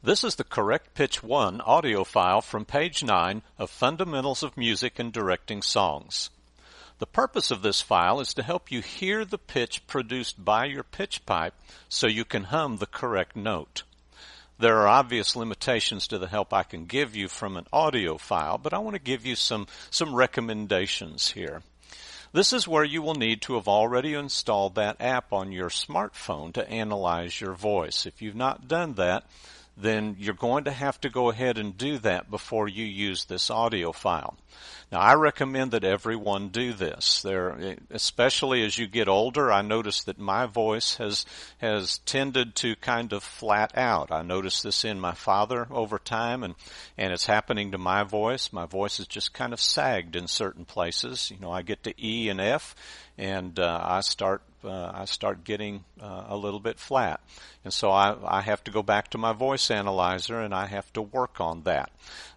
This is the Correct Pitch 1 audio file from page 9 of Fundamentals of Music and Directing Songs. The purpose of this file is to help you hear the pitch produced by your pitch pipe so you can hum the correct note. There are obvious limitations to the help I can give you from an audio file, but I want to give you some recommendations here. This is where you will need to have already installed that app on your smartphone to analyze your voice. If you've not done that, then you're going to have to go ahead and do that before you use this audio file. Now, I recommend that everyone do this. Especially as you get older, I notice that my voice has tended to kind of flat out. I noticed this in my father over time, and it's happening to my voice. My voice is just kind of sagged in certain places. You know, I get to E and F, and I start getting a little bit flat. And so I have to go back to my voice analyzer and I have to work on that.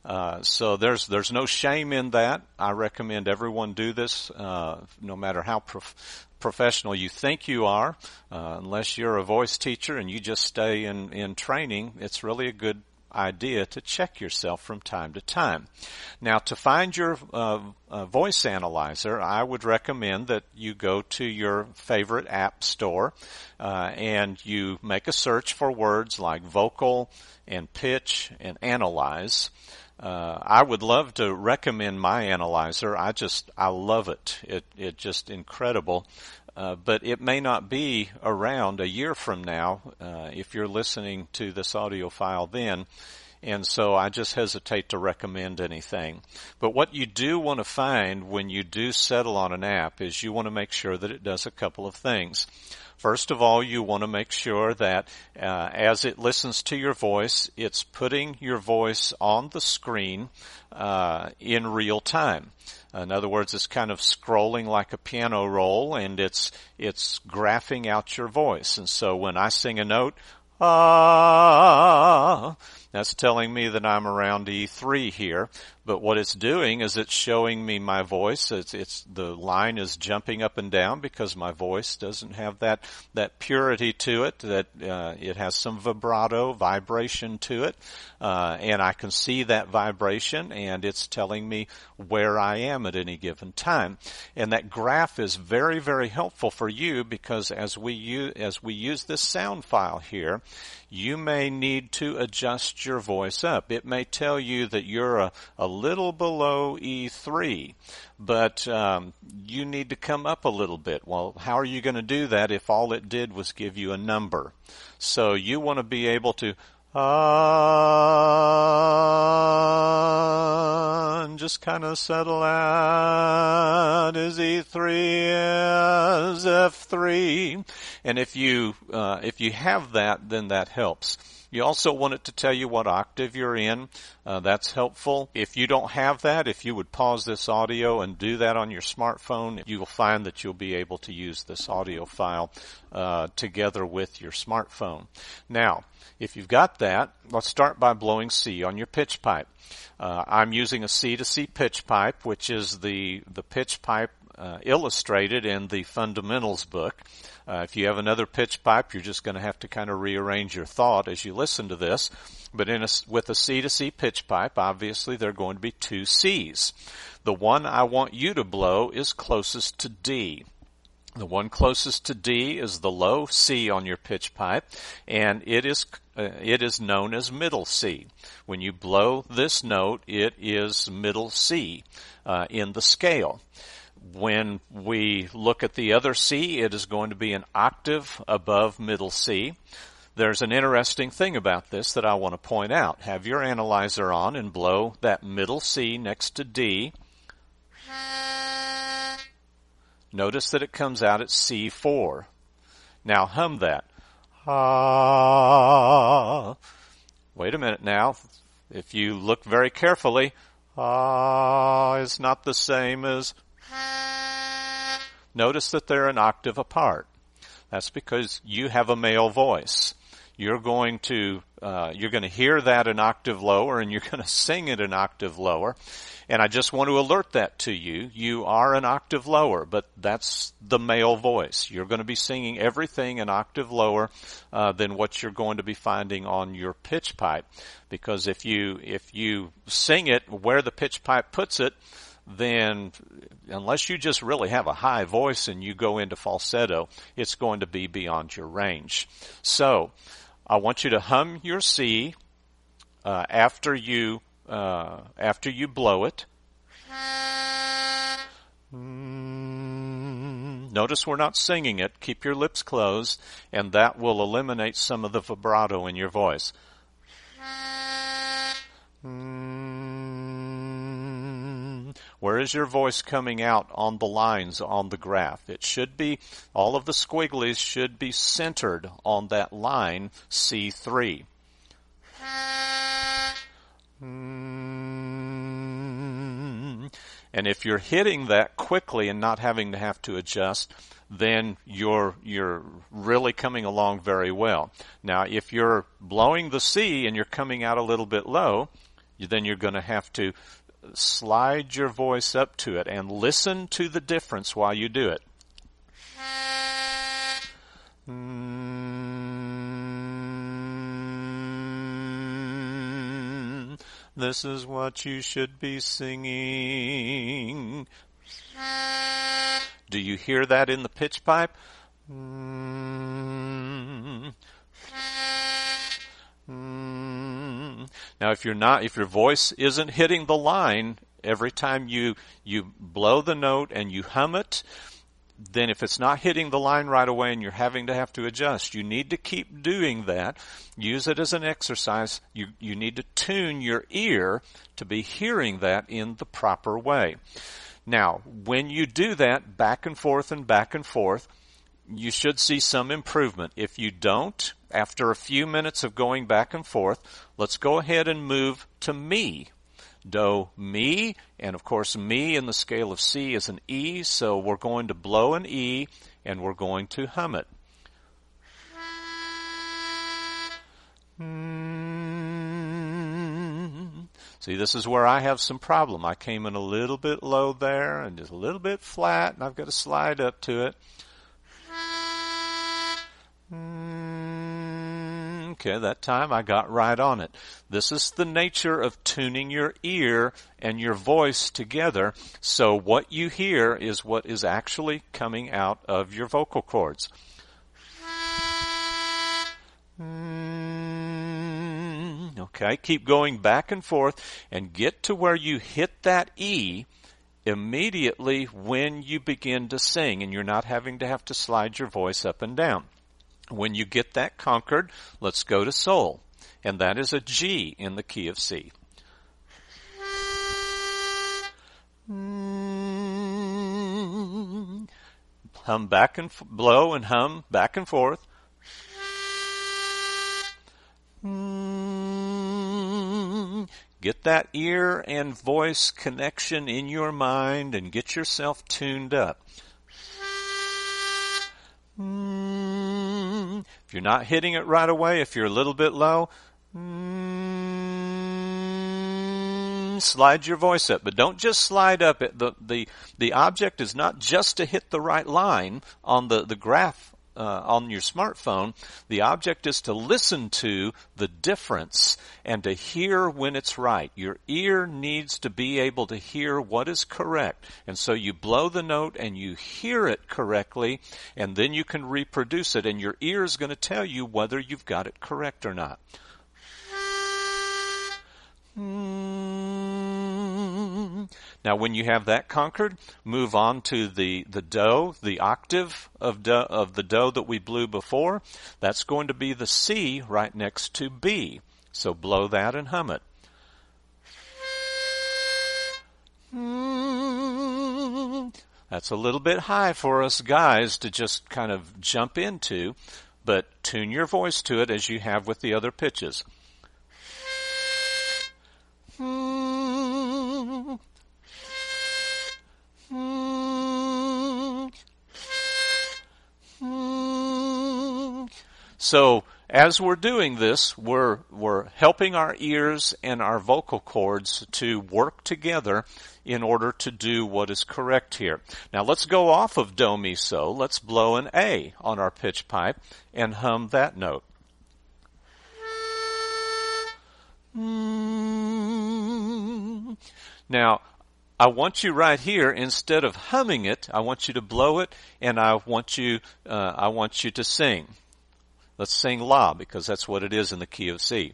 So there's no shame in that. I recommend everyone do this, no matter how professional you think you are. Unless you're a voice teacher and you just stay in training, it's really a good idea to check yourself from time to time. Now, to find your voice analyzer, I would recommend that you go to your favorite app store and you make a search for words like vocal and pitch and analyze. I would love to recommend my analyzer. I love it. It's just incredible. But it may not be around a year from now if you're listening to this audio file then, and so I just hesitate to recommend anything. But what you do want to find when you do settle on an app is you want to make sure that it does a couple of things. First of all, you want to make sure that as it listens to your voice, it's putting your voice on the screen in real time. In other words, it's kind of scrolling like a piano roll, and it's graphing out your voice. And so when I sing a note, ah, that's telling me that I'm around E3 here. But what it's doing is it's showing me my voice. The line is jumping up and down because my voice doesn't have that purity to it, that it has some vibration to it. And I can see that vibration, and it's telling me where I am at any given time. And that graph is very, very helpful for you because as we use this sound file here, you may need to adjust your voice up. It may tell you that you're a little below E3, but you need to come up a little bit. Well, how are you going to do that if all it did was give you a number? So you want to be able to and just kind of settle out as E3 as F3. And if you have that, then that helps. You also want it to tell you what octave you're in. That's helpful. If you don't have that, if you would pause this audio and do that on your smartphone, you will find that you'll be able to use this audio file together with your smartphone. Now, if you've got that, let's start by blowing C on your pitch pipe. I'm using a C to C pitch pipe, which is the pitch pipe illustrated in the Fundamentals book. If you have another pitch pipe, you're just going to have to kind of rearrange your thought as you listen to this. But with a C to C pitch pipe, obviously there are going to be two Cs. The one I want you to blow is closest to D. The one closest to D is the low C on your pitch pipe, and it is known as middle C. When you blow this note, it is middle C in the scale. When we look at the other C, it is going to be an octave above middle C. There's an interesting thing about this that I want to point out. Have your analyzer on and blow that middle C next to D. Notice that it comes out at C4. Now hum that. Ah. Wait a minute now. If you look very carefully, ah is not the same as. Notice that they're an octave apart. That's because you have a male voice. you're going to hear that an octave lower, and you're going to sing it an octave lower. And I just want to alert that to you. You are an octave lower, but that's the male voice. You're going to be singing everything an octave lower than what you're going to be finding on your pitch pipe. Because if you sing it where the pitch pipe puts it, then unless you just really have a high voice and you go into falsetto, it's going to be beyond your range. So I want you to hum your C after you blow it. Notice we're not singing it. Keep your lips closed, and that will eliminate some of the vibrato in your voice. Where is your voice coming out on the lines on the graph? It should be, all of the squigglies should be centered on that line C3. And if you're hitting that quickly and not having to have to adjust, then you're really coming along very well. Now, if you're blowing the C and you're coming out a little bit low, then you're going to have to slide your voice up to it and listen to the difference while you do it. This is what you should be singing. Do you hear that in the pitch pipe? Now, if your voice isn't hitting the line every time you blow the note and you hum it, then if it's not hitting the line right away and you're having to have to adjust, you need to keep doing that. Use it as an exercise. You need to tune your ear to be hearing that in the proper way. Now, when you do that back and forth, you should see some improvement. If you don't, after a few minutes of going back and forth, let's go ahead and move to mi. Do, mi, and of course mi in the scale of C is an E, so we're going to blow an E and we're going to hum it. See, this is where I have some problem. I came in a little bit low there and just a little bit flat, and I've got to slide up to it. Okay, that time I got right on it. This is the nature of tuning your ear and your voice together, so what you hear is what is actually coming out of your vocal cords. Okay, keep going back and forth and get to where you hit that E immediately when you begin to sing and you're not having to have to slide your voice up and down. When you get that conquered, let's go to Sol, and that is a G in the key of C. Hum back and blow and hum back and forth. Get that ear and voice connection in your mind and get yourself tuned up. If you're not hitting it right away, if you're a little bit low, slide your voice up. But don't just slide up. The object is not just to hit the right line on the graph on your smartphone. The object is to listen to the difference and to hear when it's right. Your ear needs to be able to hear what is correct. And so you blow the note and you hear it correctly, and then you can reproduce it, and your ear is going to tell you whether you've got it correct or not. Now, when you have that conquered, move on to the do, the octave of the do that we blew before. That's going to be the C right next to B. So blow that and hum it. That's a little bit high for us guys to just kind of jump into, but tune your voice to it as you have with the other pitches. So as we're doing this, we're helping our ears and our vocal cords to work together in order to do what is correct here. Now let's go off of do, mi, so. Let's blow an A on our pitch pipe and hum that note. Now, I want you right here, instead of humming it, I want you to blow it, and I want you to sing. Let's sing La, because that's what it is in the key of C.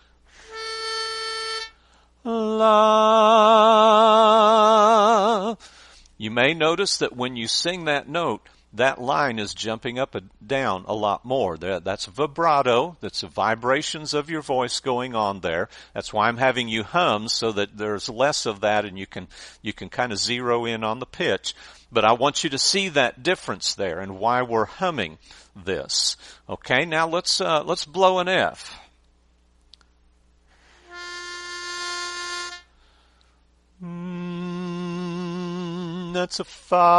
La. You may notice that when you sing that note, that line is jumping up and down a lot more. That's vibrato. That's the vibrations of your voice going on there. That's why I'm having you hum, so that there's less of that and you can kind of zero in on the pitch. But I want you to see that difference there and why we're humming this. Okay, now let's blow an F. That's a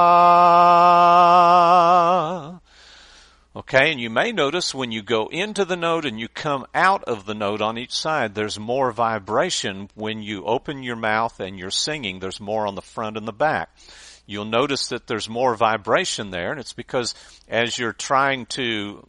fa. Okay, and you may notice when you go into the note and you come out of the note on each side, there's more vibration when you open your mouth and you're singing. There's more on the front and the back. You'll notice that there's more vibration there, and it's because as you're trying to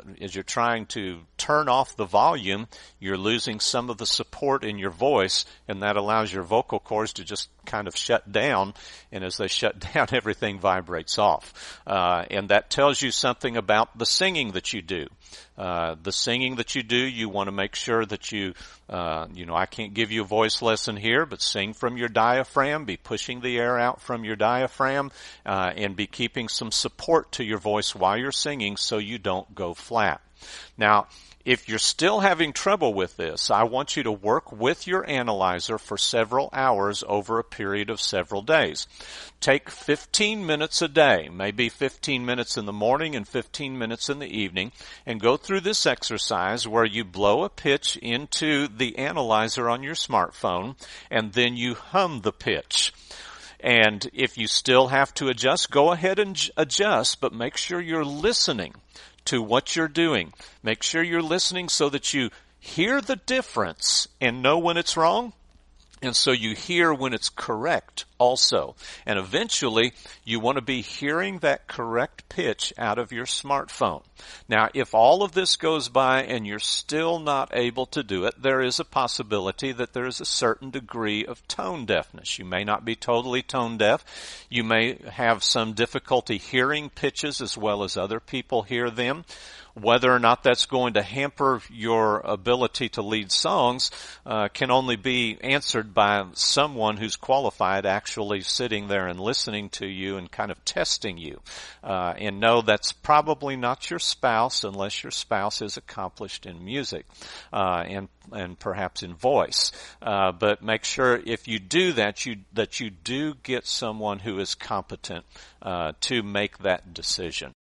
turn off the volume, you're losing some of the support in your voice, and that allows your vocal cords to just kind of shut down, and as they shut down, everything vibrates off. And that tells you something about the singing that you do. The singing that you do, you want to make sure that I can't give you a voice lesson here, but sing from your diaphragm, be pushing the air out from your diaphragm, and be keeping some support to your voice while you're singing so you don't go flat. Now, if you're still having trouble with this, I want you to work with your analyzer for several hours over a period of several days. Take 15 minutes a day, maybe 15 minutes in the morning and 15 minutes in the evening, and go through this exercise where you blow a pitch into the analyzer on your smartphone, and then you hum the pitch. And if you still have to adjust, go ahead and adjust, but make sure you're listening to what you're doing. Make sure you're listening so that you hear the difference and know when it's wrong, and so you hear when it's correct also. And eventually, you want to be hearing that correct pitch out of your smartphone. Now, if all of this goes by and you're still not able to do it, there is a possibility that there is a certain degree of tone deafness. You may not be totally tone deaf. You may have some difficulty hearing pitches as well as other people hear them. Whether or not that's going to hamper your ability to lead songs can only be answered by someone who's qualified, actually sitting there and listening to you and kind of testing you. And no, that's probably not your spouse unless your spouse is accomplished in music and perhaps in voice. But make sure if you do that, you do get someone who is competent to make that decision.